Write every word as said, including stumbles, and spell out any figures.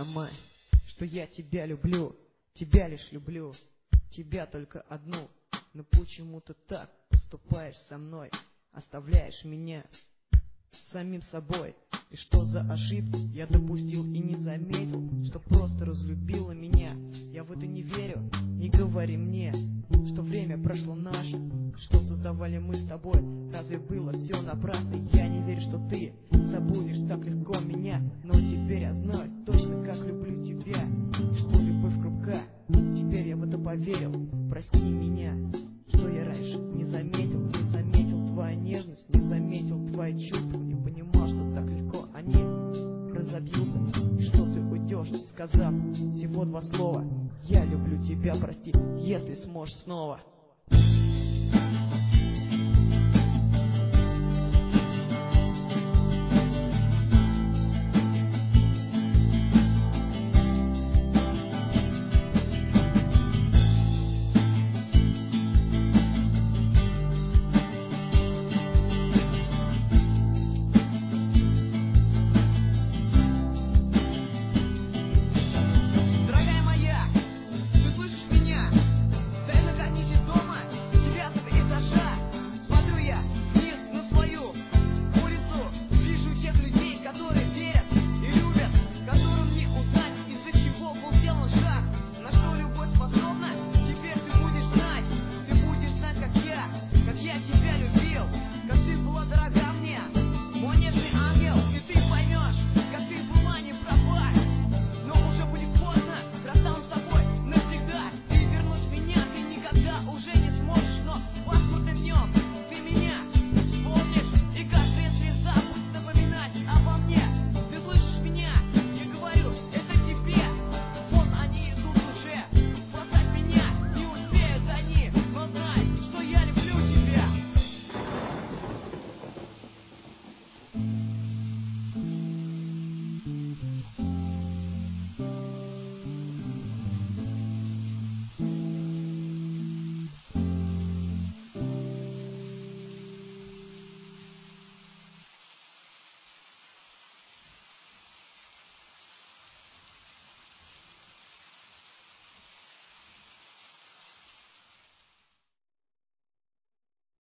сама, что я тебя люблю, тебя лишь люблю, тебя только одну. Но почему ты так поступаешь со мной, оставляешь меня самим собой? И что за ошибки я допустил и не заметил, что просто разлюбила меня? Я в это не верю, не говори мне, что время прошло наше, что создавали мы с тобой. Разве было все напрасно? Я не верю, что ты забудешь так легко меня. Но теперь я знаю точно, как люблю тебя, и что любовь хрупка. Теперь я в это поверил, прости меня, что я раньше не заметил, не заметил твою нежность, не заметил твои чувства, не понимал, что так легко они разобьются, и что ты уйдешь, сказав всего два слова: я люблю тебя, прости, если сможешь снова.